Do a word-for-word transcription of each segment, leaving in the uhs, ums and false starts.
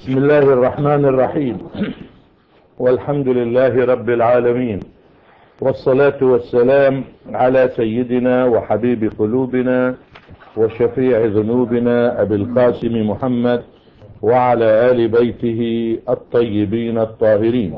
بسم الله الرحمن الرحيم. والحمد لله رب العالمين، والصلاة والسلام على سيدنا وحبيب قلوبنا وشفيع ذنوبنا أبي القاسم محمد وعلى آل بيته الطيبين الطاهرين.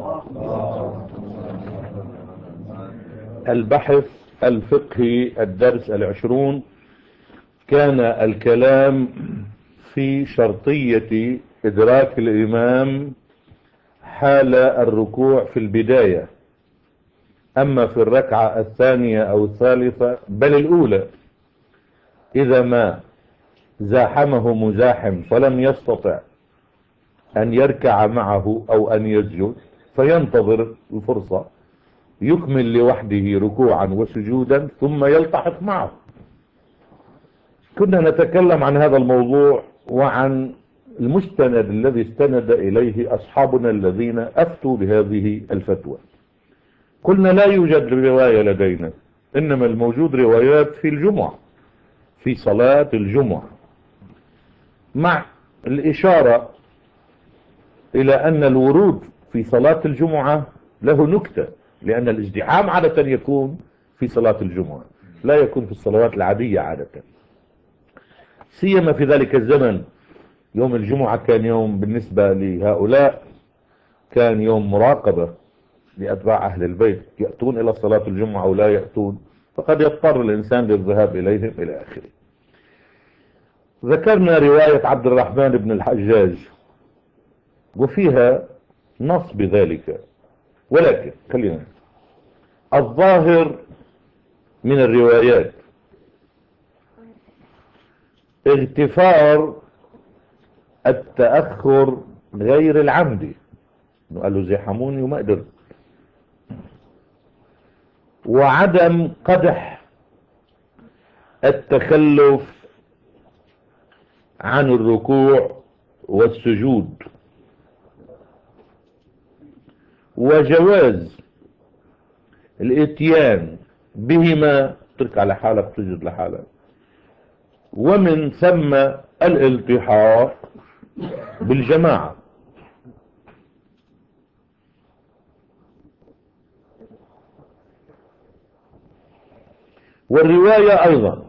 البحث الفقهي الدرس العشرون، كان الكلام في شرطية إدراك الإمام حال الركوع في البداية، أما في الركعة الثانية أو الثالثة بل الأولى إذا ما زاحمه مزاحم فلم يستطع أن يركع معه أو أن يسجد فينتظر الفرصة، يكمل لوحده ركوعا وسجودا ثم يلتحق معه. كنا نتكلم عن هذا الموضوع وعن المستند الذي استند إليه أصحابنا الذين أفتوا بهذه الفتوى. قلنا لا يوجد رواية لدينا، إنما الموجود روايات في الجمعة، في صلاة الجمعة، مع الإشارة إلى أن الورود في صلاة الجمعة له نكتة، لأن الازدحام عادة يكون في صلاة الجمعة، لا يكون في الصلوات العادية عادة، سيما في ذلك الزمن. يوم الجمعة كان يوم بالنسبة لهؤلاء كان يوم مراقبة لأتباع أهل البيت، يأتون إلى صلاة الجمعة أو لا يأتون، فقد يضطر الإنسان للذهاب إليهم إلى آخره. ذكرنا رواية عبد الرحمن بن الحجاج وفيها نص بذلك، ولكن خلينا الظاهر من الروايات اغتفار التأخر غير العمدي، قال له زحموني وما قدرت، وعدم قدح التخلف عن الركوع والسجود، وجواز الاتيان بهما، ترك على حالك تسجد لحالك، ومن ثم الالتحاق بالجماعة. والرواية أيضا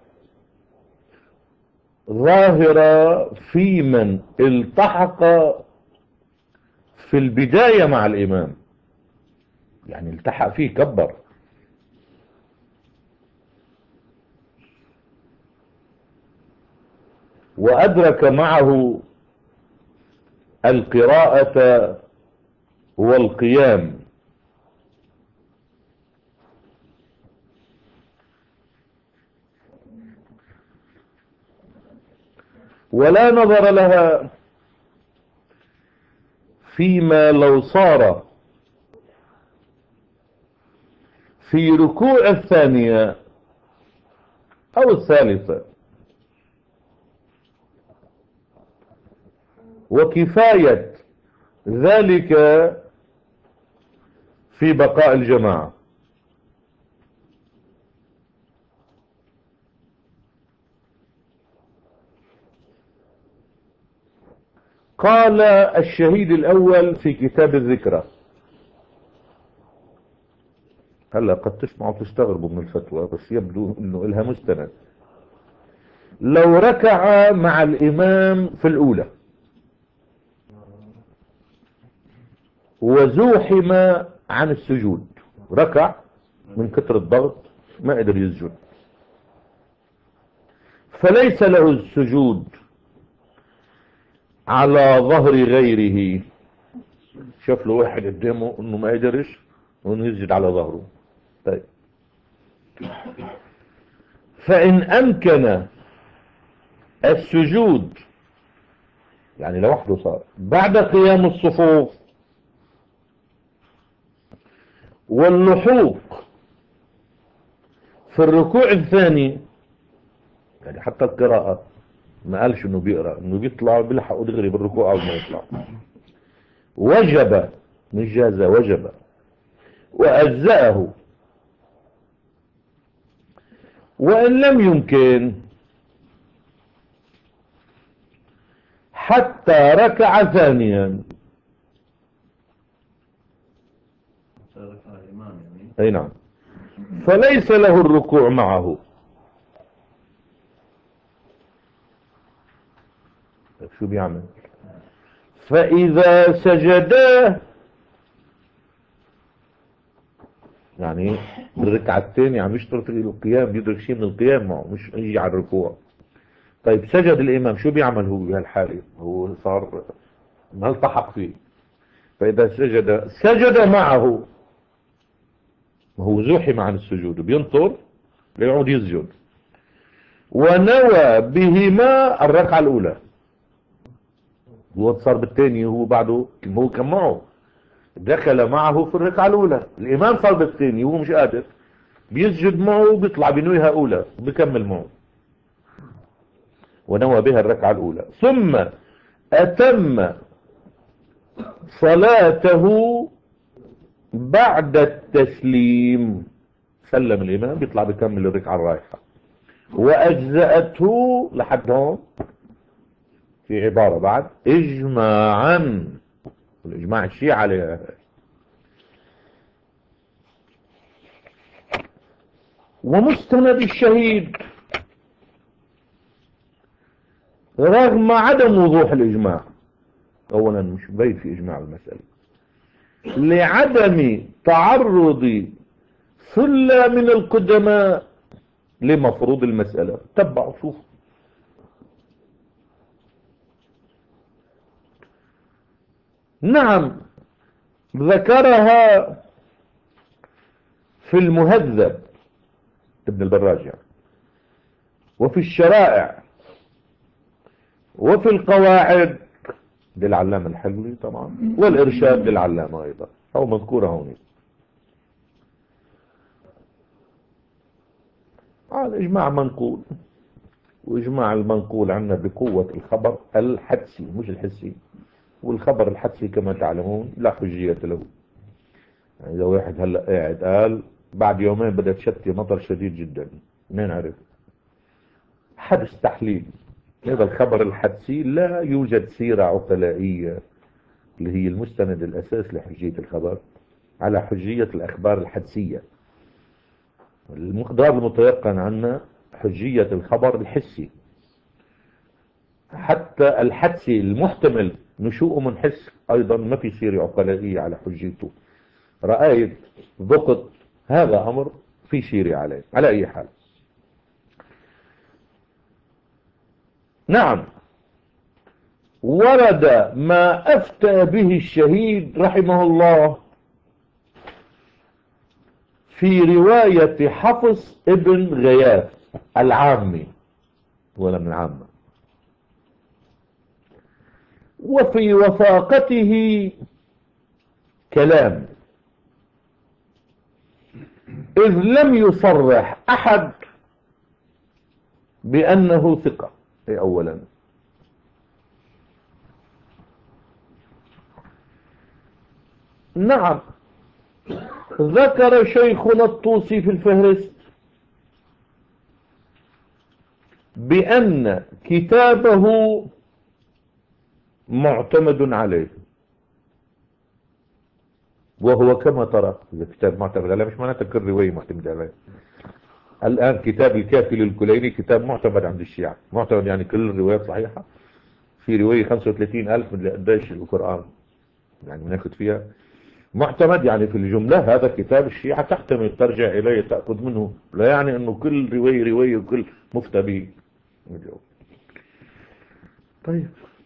ظاهرة في من التحق في البداية مع الإمام، يعني التحق فيه كبر، وأدرك معه القراءة والقيام، ولا نظر لها فيما لو صار في ركوع الثانية أو الثالثة، وكفاية ذلك في بقاء الجماعة. قال الشهيد الأول في كتاب الذكرى، هلا قد تسمعوا تستغربوا من الفتوى بس يبدو انه لها مستند. لو ركع مع الإمام في الأولى وزوحم عن السجود، ركع من كثر الضغط ما قدر يسجد، فليس له السجود على ظهر غيره. شاف له واحد قدامه انه ما قدرش وانه يسجد على ظهره، طيب فإن أمكن السجود، يعني لوحده صار بعد قيام الصفوف واللحوق في الركوع الثاني، يعني حتى القراءة ما قالش انه بيقرأ، انه بيطلع بيلحق ودغري بالركوع او ما يطلع، وجب مش جاز، وجب وأجزأه. وإن لم يمكن حتى ركع ثانيا. اي نعم. فليس له الركوع معه. شو بيعمل؟ فإذا سجدا، يعني بالركعة الثانية عم يشترط القيام، يدرك شيء من القيام معه، مش يجي على الركوع. طيب سجد الإمام، شو بيعمل هو بهالحالة؟ هو صار ما التحق فيه. فإذا سجد سجد معه، هو زحم عن السجود، بينطر ليعود يسجد، ونوى بهما الركعة الأولى. هو صار بالثاني، هو بعده هو كان معه، دخل معه في الركعة الأولى. الإمام صار بالثاني وهو مش قادر، بيسجد معه وبيطلع بنويها أولى بيكمل معه، ونوى بها الركعة الأولى. ثم أتم صلاته بعد التسليم، سلم الإمام بيطلع بيكمل الركعة الرايحة، وأجزأته لحد هون. في عبارة بعد إجماعا، الإجماع الشيعة عليها. ومستند الشهيد رغم عدم وضوح الإجماع، أولا مش باين في إجماع المسألة، لعدم تعرض صلة من القدماء لمفروض المسألة. تبعوا شوف، نعم ذكرها في المهذب ابن البراجع، وفي الشرائع، وفي القواعد للعلامة الحلوي طبعا، والإرشاد للعلامة أيضا، أو مذكورة هون. آه الإجماع منقول، وإجماع المنقول عنا بقوة الخبر الحدسي مش الحسي، والخبر الحدسي كما تعلمون لا حجية له. يعني إذا واحد هلأ قاعد قال بعد يومين بدأت شتي مطر شديد جدا، منين عرف؟ حدث تحليل. هذا الخبر الحدسي لا يوجد سيرة عقلائية اللي هي المستند الأساس لحجية الخبر على حجية الأخبار الحدسية. المقدار المتيقن عنا حجية الخبر الحسي، حتى الحدسي المحتمل نشوء من حس أيضا ما في سيرة عقلائية على حجيته. رأيت ضغط هذا أمر في سيرة عليه. على أي حال، نعم ورد ما أفتى به الشهيد رحمه الله في رواية حفص ابن غياث العامي ولا من العامة، وفي وثاقته كلام، إذ لم يصرح أحد بأنه ثقة. أولا نعم ذكر شيخنا الطوسي في الفهرست بأن كتابه معتمد عليه، وهو كما ترى إذا كتاب معتمد عليه مش معناته كل رواية معتمد عليه. الآن كتاب الكافي للكليني كتاب معتمد عند الشيعة، معتمد يعني كل الروايات صحيحة. في رواية خمسة وثلاثين ألف من قديش القرآن يعني بناخذ فيها معتمد، يعني في الجملة هذا كتاب الشيعة تحتمل ترجع إليه تأخذ منه، لا يعني أنه كل رواية رواية وكل مفتى به. طيب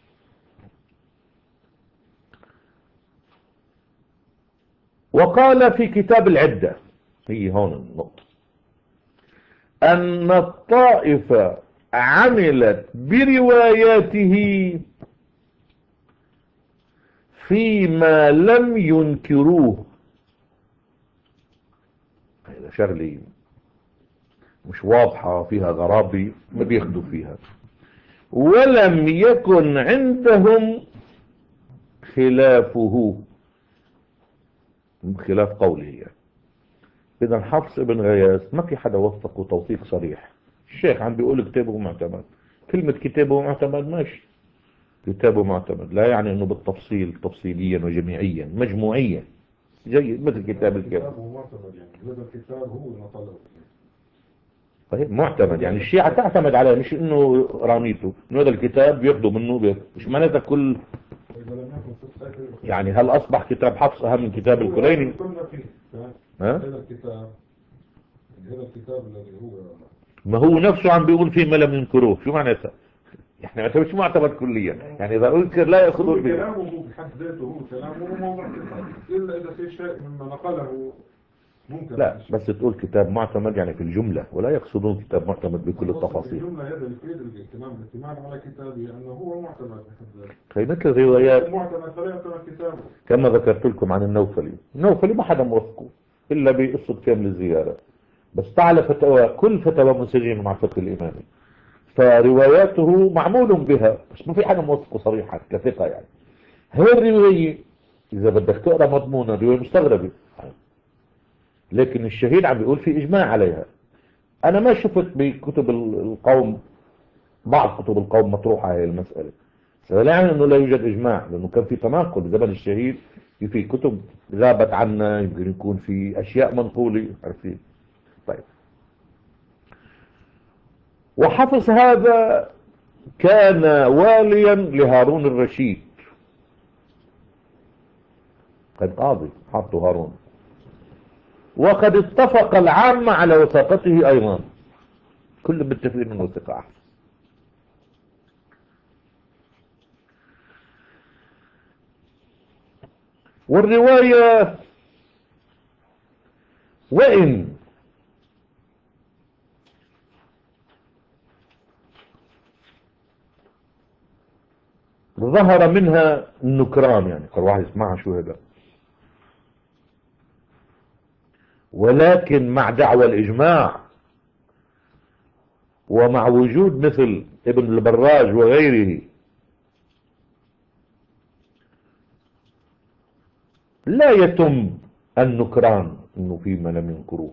وقال في كتاب العدة، هي هون النقطة، أن الطائفة عملت برواياته فيما لم ينكروه. هذا شغلة مش واضحة فيها غرابة ما بياخدوا فيها، ولم يكن عندهم خلافه، خلاف قوله يعني. إذا حفص ابن غياث ما في حدا وثقه توثيق صريح. الشيخ عم بيقول كتابه معتمد، كلمة كتابه معتمد ماشي، كتابه معتمد لا يعني انه بالتفصيل تفصيليا وجميعيا مجموعيا جيد مثل كتاب الكافي. كتابه معتمد يعني هذا الكتاب هو اللي طلعه. طيب معتمد يعني الشيعة تعتمد عليه، مش انه راميته انه هذا الكتاب بياخذوا منه بيت. مش معناتها كل يعني هل اصبح كتاب حفص اهم من كتاب الكليني؟ ها؟ هذا الكتاب هذا الكتاب الذي هو ما هو نفسه عم بيقول فيه ما لم ينكروه، شو معناتها؟ يعني مش معتمد كليا، يعني اذا انكر لا ياخذون به. كلامه هو بحد ذاته هو كلامه موضوع الا اذا في شيء مما نقله ممكن. لا بس تقول كتاب معتمد يعني في الجملة، ولا يقصدون كتاب معتمد بكل التفاصيل. الجملة هذا يفيد الاهتمام الاهتمام على كتابه لانه هو معتمد بحد ذاته. في مثل الروايات معتمد فلا يعتمد كتابه. كما ذكرت لكم عن النوفلي، النوفلي ما حدا موثقه الا بقصة كامل الزيارة، بس تعالى فتوى كل فتوى منسجمة مع فقه الامامي، فرواياته معمول بها بس ما في حدا موثقه صريحا كثقة. يعني هي الرواية اذا بدك تقرا مضمونة رواية مستغربة، لكن الشهيد عم بيقول في اجماع عليها. انا ما شفت بكتب القوم بعض كتب القوم مطروحة هي المسألة، لا يعني انه لا يوجد اجماع، لانه كان في تناقض بزمن الشهيد، في كتب غابت عنا، يمكن يكون في اشياء منقولة عارفين. طيب وحفص هذا كان واليا لهارون الرشيد، قد قاضي حطوا هارون، وقد اتفق العامة على وثاقته ايضا، كل متفقين من وثيقة احسن. والرواية وإن ظهر منها النكران، يعني قال واحد يسمعها شو هذا، ولكن مع دعوى الإجماع ومع وجود مثل ابن البراج وغيره لا يتم النكران انه فيما لم ينكروه.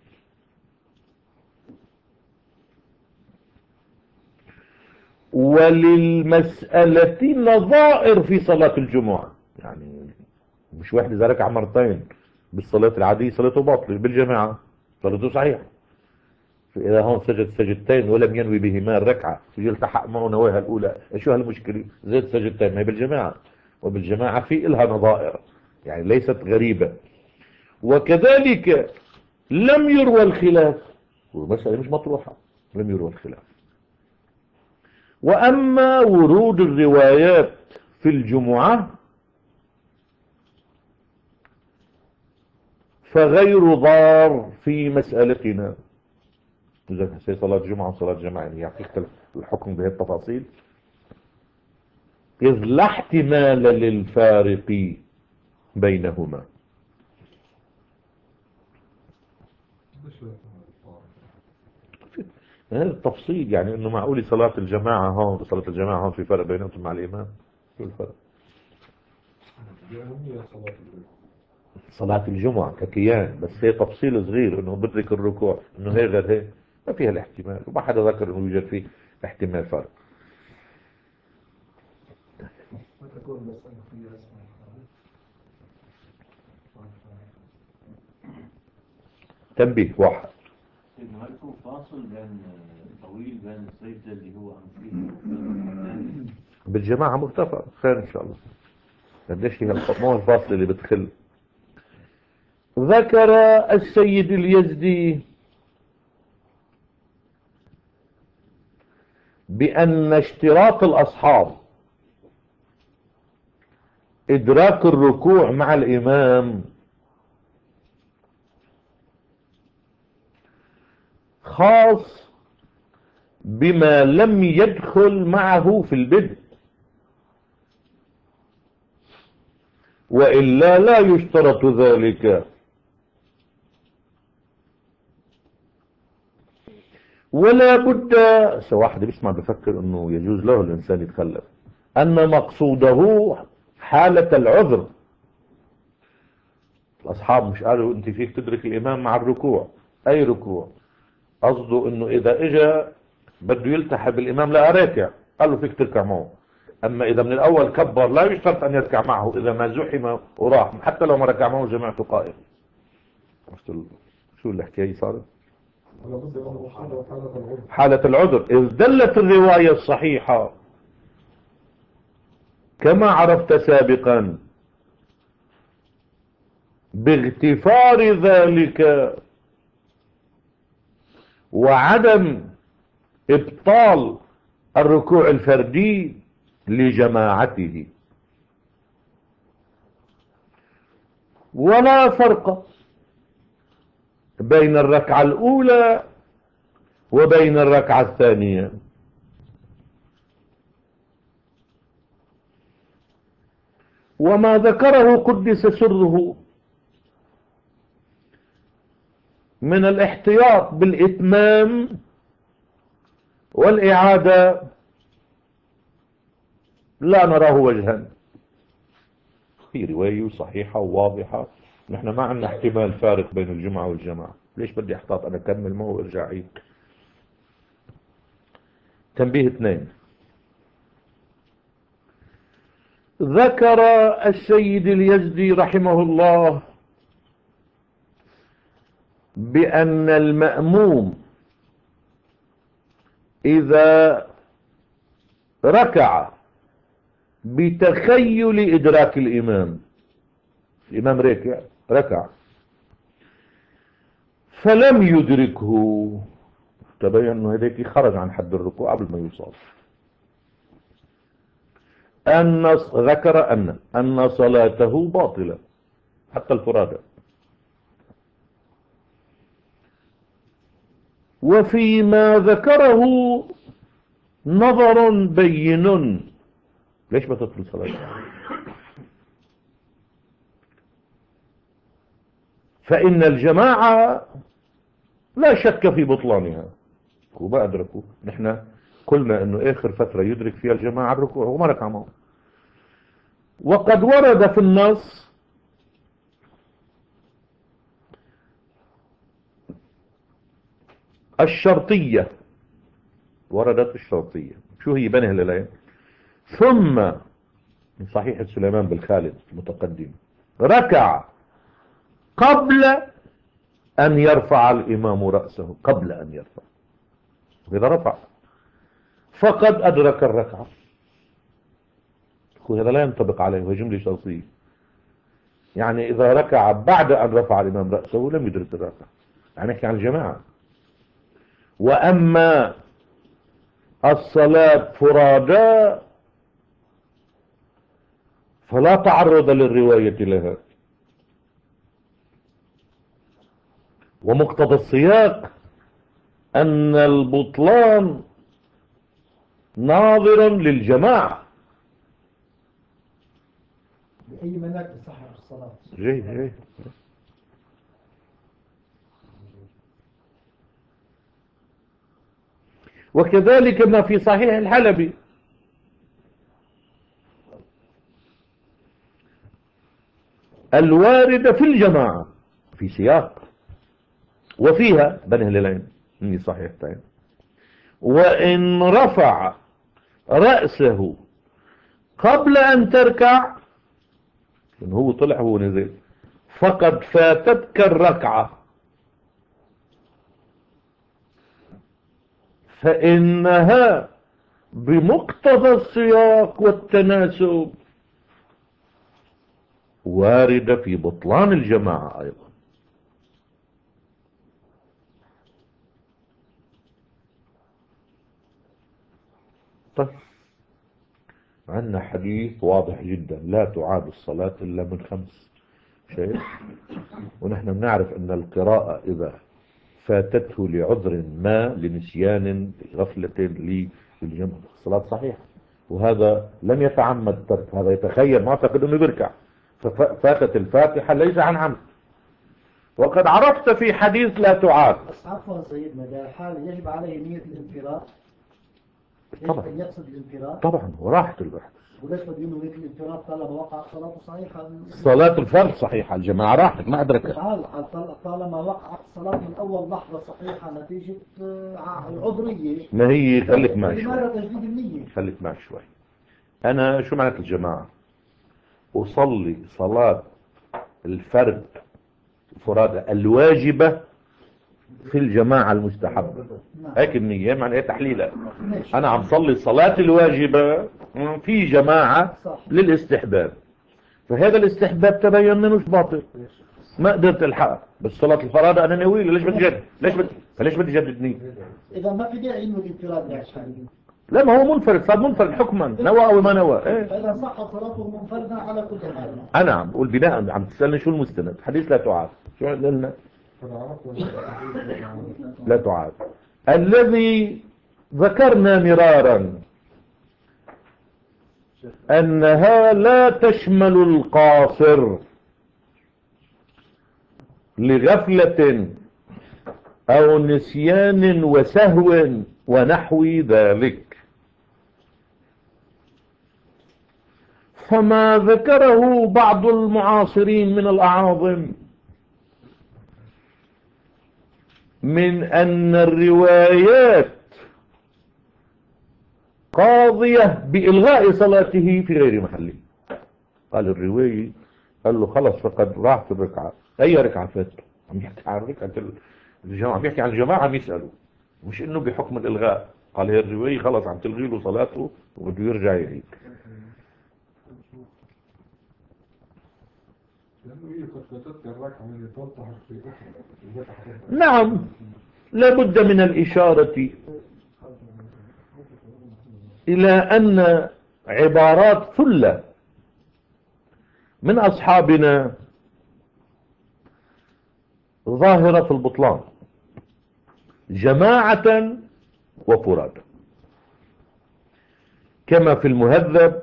وللمسألة نظائر في صلاة الجمعة، يعني مش واحد اذا ركع مرتين بالصلاة العادية صلاته باطلة، بالجماعة صلاته صحيحة. فإذا هون سجد سجدتين ولم ينوي بهما الركعة يجي التحق معه نواها الأولى، شو هالمشكلة؟ زيد سجدتين ما هي بالجماعة، وبالجماعة في إلها نظائر يعني ليست غريبة. وكذلك لم يروى الخلاف، والمسألة مش مطروحة، لم يروى الخلاف. وأما ورود الروايات في الجمعة فغير ضار في مسألتنا، إذا في صلاة جمعة وصلاة جماعة يعني يختلف الحكم بهذه التفاصيل، إذ لا احتمال للفارق بينهما. هذا التفصيل يعني انه معقول صلاة الجماعة هون وصلاة الجماعة هون في فرق بينهم مع الامام؟ شو الفرق؟ صلاة الجمعة ككيان بس هي تفصيل صغير انه بدرك الركوع، انه هي غير هي ما فيها الاحتمال، وما حدا ذكر انه يوجد فيه احتمال فرق. تنبيه واحد، انه هل في فاصل بين طويل بين السجدة اللي هو أمثيل بالجماعة مرتفع خير ان شاء الله. قديش هي مو الفاصل اللي بتخل. ذكر السيد اليزدي بأن اشتراط الأصحاب إدراك الركوع مع الإمام خاص بما لم يدخل معه في البدء، وإلا لا يشترط ذلك. ولا بد سواء واحد بيسمع بفكر انه يجوز له الانسان يتخلف، ان مقصوده حالة العذر. الاصحاب مش قالوا انت فيك تدرك الامام مع الركوع، اي ركوع؟ قصده انه اذا اجى بده يلتحق بالامام لا راكع قال له فيك تركع معه. أما إذا من الأول كبر لا يشترط أن يركع معه إذا ما زحم وراح، حتى لو ما ركع معه جماعته قائم. شو الحكاية صارت؟ حالة العذر. إذ دلت الرواية الصحيحة كما عرفت سابقا باغتفار ذلك وعدم إبطال الركوع الفردي لجماعته، ولا فرق بين الركعة الأولى وبين الركعة الثانية. وما ذكره قدس سره من الاحتياط بالإتمام والإعادة لا نراه وجها. في رواية صحيحة وواضحة، نحن ما عندنا احتمال فارق بين الجمعة والجماعة. ليش بدي احتاط انا اكمل معه وارجع عيد؟ تنبيه اثنين. ذكر السيد اليزدي رحمه الله بأن المأموم إذا ركع بتخيل إدراك الإمام، الإمام ركع ركع فلم يدركه، تبين أنه هذيك خرج عن حد الركوع قبل ما يوصل، أن ذكر أن أن صلاته باطلة حتى الفرادى. وفيما ذكره نظر بين. ليش بتبطل صلاته؟ فإن الجماعة لا شك في بطلانها وما أدركوا. نحن قلنا أنه آخر فترة يدرك فيها الجماعة الركوع وما ركع معه. وقد ورد في النص الشرطية، وردت الشرطية. شو هي بنه للعين؟ ثم من صحيح سليمان بالخالد المتقدم ركع قبل أن يرفع الإمام رأسه، قبل أن يرفع. وإذا رفع فقد أدرك الركعة. هذا لا ينطبق عليه، وهي جملة شرطية. يعني إذا ركع بعد أن رفع الإمام رأسه لم يدرك الركعة، يعني نحكي عن الجماعة. وأما الصلاة فرادى فلا تعرض للرواية لها، ومقتضى السياق أن البطلان ناظر للجماعة. بأي مناك تصحح الصلاة؟ جيد جيد. وكذلك ما في صحيح الحلبي الواردة في الجماعة في سياق وفيها بنه للعين من صحيحتين. وإن رفع رأسه قبل أن تركع، لأنه هو طلع هو نزل، فقد فاتتك الركعة، فإنها بمقتضى السياق والتناسب واردة في بطلان الجماعة أيضا. طيب عندنا حديث واضح جدا: لا تعاد الصلاة إلا من خمس شيء. ونحن بنعرف أن القراءة إذا فاتته لعذر ما، لنسيان، غفلة، للجمع، الصلاة صحيحة. وهذا لم يتعمد ترك، هذا يتخيل معتقد أنه بيركع، ففاتت الفاتحة ليس عن عمد. وقد عرفت في حديث لا تعاد. بس عفوا سيدنا، ده حال يجب عليه نية الانفراد، طبعا يقصد الانفراد طبعا وراحة البحث. وليش بدي انه نية الانفراد طالما وقع صلاته صحيحة؟ صلاة الفرد صحيحة، الجماعة راحت ما أدركت. طالما وقعت الصلاة من أول لحظة صحيحة نتيجة عذرية، ما هي خليك معي شوي، لماذا تجديد النية؟ خليك معي شوي. أنا شو معنى الجماعة؟ أصلي صلاة الفرد فرادى الواجبة في الجماعة المستحبة، هيك النية معنى تحليلها. أنا عم صلي صلاة الواجبة في جماعة للاستحباب، فهذا الاستحباب تبين منه باطل، ما قدرت الحقها. بس صلاة الفرادى أنا ناويله، ليش بدي جدد؟ ليش بدي فليش بدي جدد نية؟ إذا ما في داعي إنه الانفراد يعشان. لا، ما هو منفرد، صار منفرد حكما، نوى أو ما نوى. إيه؟ فإذا صح صلاته منفردا على كل حال. أنا عم بقول بناء، عم تسألني شو المستند؟ حديث لا تعاد. شو قلنا؟ لا تعاد. الذي ذكرنا مرارا أنها لا تشمل القاصر لغفلة أو نسيان وسهو ونحو ذلك. فما ذكره بعض المعاصرين من الأعاظم من أن الروايات قاضية بإلغاء صلاته في غير محله. قال الرواية، قال له خلص فقد راحت الركعة. أي ركعة فاتته؟ عم يحكي عن ركعة الجماعة، عم يحكي عن الجماعة، عم يسألوا، مش إنه بحكم الإلغاء. قال هي الرواية خلص عم تلغي له صلاته وبده يرجع يعيد. نعم، لابد من الإشارة إلى أن عبارات ثلة من أصحابنا ظاهرة في البطلان جماعة وفرادا، كما في المهذب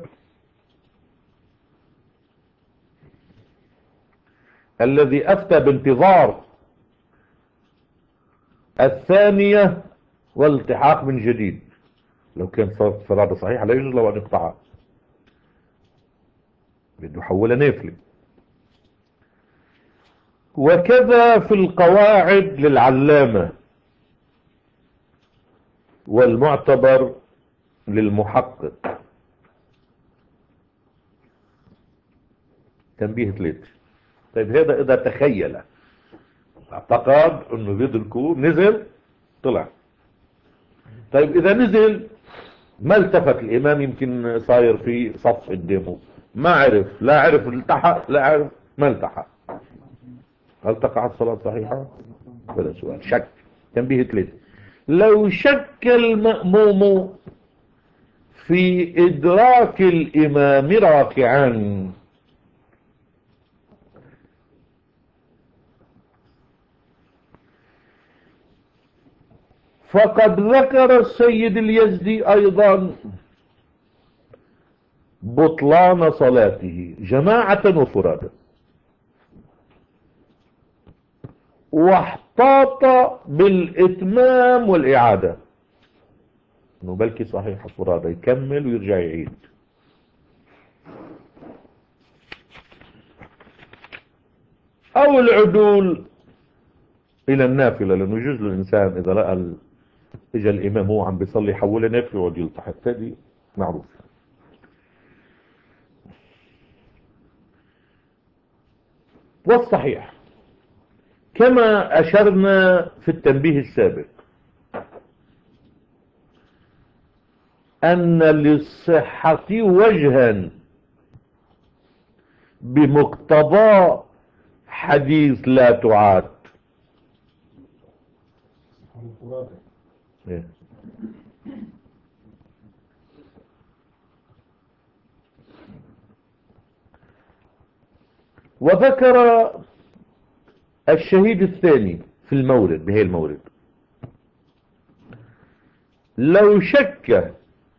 الذي أفتى بانتظار الثانية والالتحاق من جديد. لو كان صارت فرادة صحيحة لا يجوز له أن يقطعها، بده يحولها نافلة. وكذا في القواعد للعلامة والمعتبر للمحقق. تنبيه ثلاثة. طيب هذا إذا تخيل اعتقد انه بيدركه نزل طلع. طيب إذا نزل ما التفت الإمام، يمكن صاير في صف قدامه، ما عرف، لا عرف التحق لا عرف ما التحق، هل تقع الصلاة صحيحة؟ بلا سؤال. شك. تنبيه ثلاثة. لو شك المأموم في إدراك الإمام راكعا فقد ذكر السيد اليزدي أيضا بطلان صلاته جماعة وفرادا، واحتاط بالإتمام والإعادة، إنه بلكي صحيح فرادا يكمل ويرجع يعيد. أو العدول إلى النافلة، لأنه يجوز للإنسان إذا لقى إجا الإمام هو عم بيصلي يحولها نافلة ويقعد يلتحق، هذه معروف. والصحيح كما أشرنا في التنبيه السابق أن للصحة وجها بمقتضى حديث لا تعاد. إيه؟ وذكر الشهيد الثاني في المورد، بهي المورد، لو شك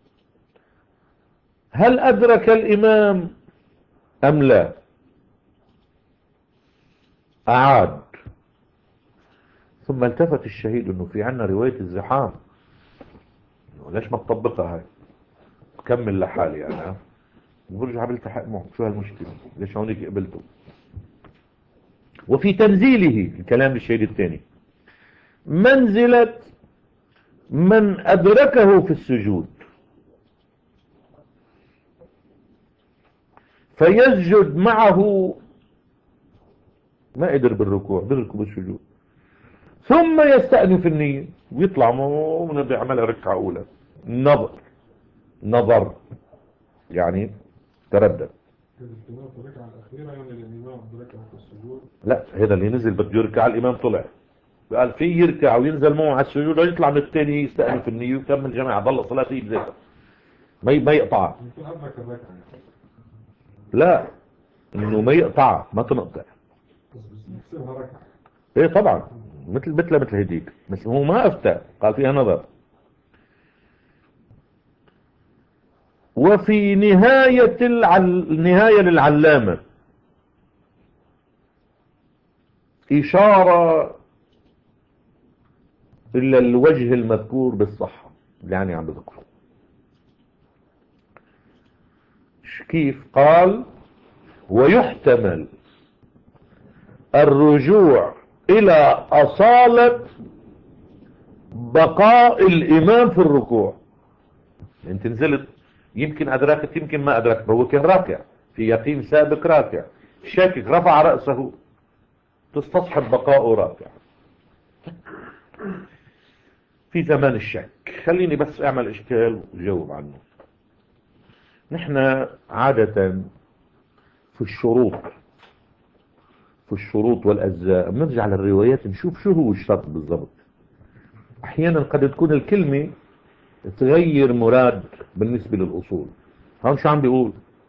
هل أدرك الإمام أم لا أعاد. ثم التفت الشهيد انه في عنا رواية الزحام، ليش ما تطبقها هاي، كمل لحالي انا برجع بلتحق معه، شو هالمشكلة، ليش هونيك قبلته. وفي تنزيله الكلام للشهيد الثاني منزلة من أدركه في السجود، فيسجد معه، ما قدر بالركوع بركب السجود، ثم يستأنف النية ويطلع من بيعملها ركعة أولى. نظر نظر يعني تردد. الاستماع في الركعة الأخيرة يعني الإمام بركعة السجود. لا، هذا اللي نزل بده يركع، الإمام طلع قال في يركع وينزل معه على السجود ويطلع من الثاني يستأنف النية ويكمل جماعة، ضل صلاته بزيها ما ما يقطعها. يكون أدرك الركعة. لا، إنه ما يقطعها، ما تنقطع. بس بيحسبها ركعة. ايه طبعا، مثل مثل مثل هديك، بس هو ما افتى، قال فيها نظر. وفي نهاية العل... نهاية للعلامة إشارة إلى الوجه المذكور بالصحة، يعني عم بذكره كيف قال: ويحتمل الرجوع إلى أصالة بقاء الإمام في الركوع. انت نزلت، يمكن أدركت يمكن ما أدركت، هو كان راكع في يقين سابق، راكع شاكك، رفع رأسه، تستصحب بقاءه راكع في زمان الشك. خليني بس أعمل إشكال وجاوب عنه. نحن عادة في الشروط في الشروط والأجزاء بنرجع للروايات نشوف شو هو الشرط بالضبط. أحيانا قد تكون الكلمة تغير مراد بالنسبة للأصول. هون شو عم بيقول؟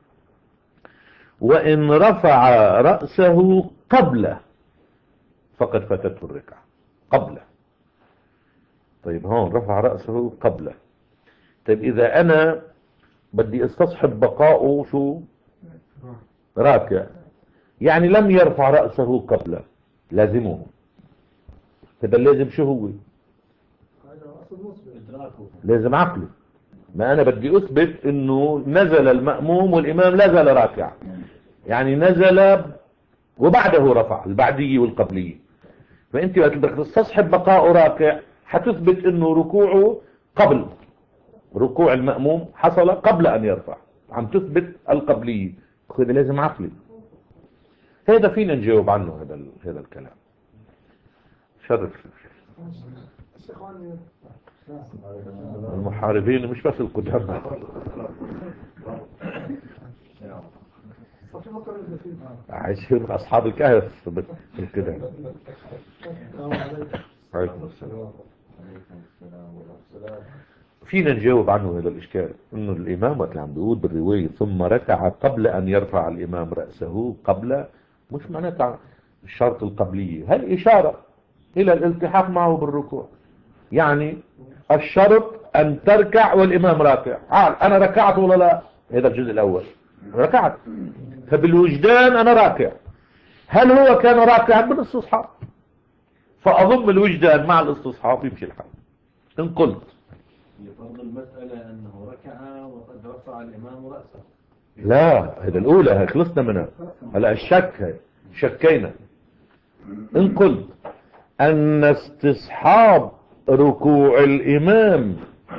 وإن رفع رأسه قبله فقد فاتته الركعة. قبله. طيب هون رفع رأسه قبله. طيب إذا أنا بدي استصحب بقاؤه شو؟ راكع، يعني لم يرفع رأسه قبله، لازمه. هذا اللازم شو هو؟ لازم عقله. ما أنا بدي أثبت إنه نزل المأموم والإمام لا زال راكع، يعني نزل وبعده رفع، البعدية والقبلية. فأنت بدك تستصحب بقاؤه راكع، حتثبت إنه ركوعه قبل ركوع المأموم حصل قبل أن يرفع، عم تثبت القبلية. هذا لازم عقلي. هذا فينا نجاوب عنه هذا هذا الكلام. شرف المحاربين مش بس القدامى. عايشين أصحاب الكهف بالقدامى. عليكم السلام. فينا نجاوب عنه هذا الإشكال، إنه الإمام وقت اللي عم بيقول بالرواية ثم ركع قبل أن يرفع الإمام رأسه، قبل مش معناتها الشرط القبلية، هل إشارة إلى الالتحاق معه بالركوع. يعني الشرط أن تركع والإمام راكع. عال أنا ركعت ولا لا؟ هذا الجزء الأول، ركعت، فبالوجدان أنا راكع. هل هو كان راكعا بالاستصحاب؟ فأضم الوجدان مع الاستصحاب يمشي الحال. إن قلت يفرض المسألة أنه ركع وقد رفع الإمام رأسه، لا، هذا الأولى هي خلصنا منها. هلا الشك هي شكينا. إن قلت أن استصحاب ركوع الإمام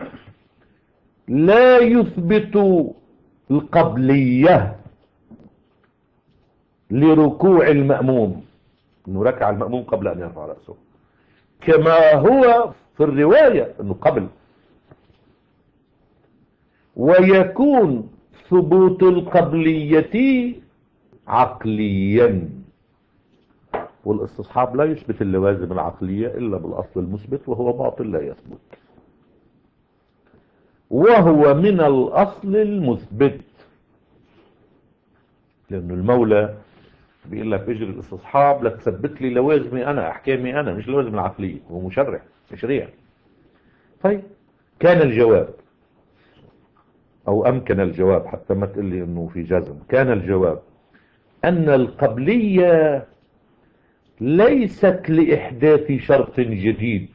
لا يثبت القبلية لركوع المأموم، أنه ركع المأموم قبل أن يرفع رأسه، كما هو في الرواية أنه قبل، ويكون ثبوت القبلية عقليا. والاستصحاب لا يثبت اللوازم العقلية إلا بالأصل المثبت، وهو باطل لا يثبت، وهو من الأصل المثبت. لأنه المولى بيقول لك اجري الاستصحاب لتثبت لي لوازمي أنا، أحكامي أنا، مش لوازم العقلية. هو مشرع تشريع. طيب كان الجواب، أو أمكن الجواب حتى ما تقول لي أنه في جزم، كان الجواب أن القبلية ليست لإحداث شرط جديد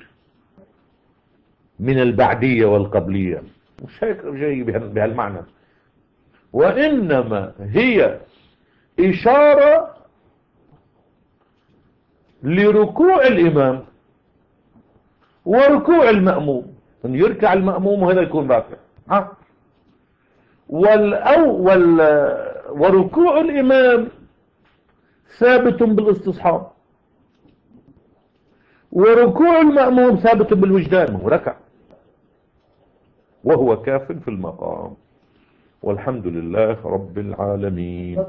من البعدية والقبلية، مش هيك جاي بهالمعنى، وإنما هي إشارة لركوع الإمام وركوع المأموم، أن يركع المأموم وهذا يكون راكع. ها والأول وركوع الإمام ثابت بالاستصحاب، وركوع المأموم ثابت بالوجدان، هو ركع وهو كاف في المقام. والحمد لله رب العالمين.